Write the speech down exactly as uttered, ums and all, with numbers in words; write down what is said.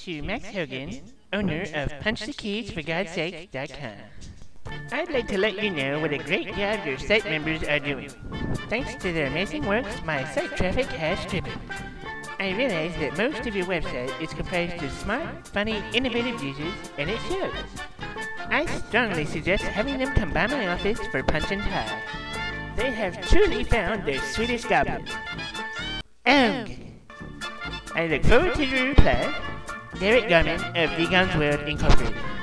to Max Hogan, owner of punch the keys for gods sake dot com. I'd like to let you know what a great job your site members are doing. Thanks to their amazing work, my site traffic has tripled. I realize that most of your website is comprised of smart, funny, innovative users, and it shows. I strongly suggest having them come by my office for punch and pie. They have truly found their sweetest goblin. Ugh! I look forward to your reply. Derek Garman of Degon's World Incorporated.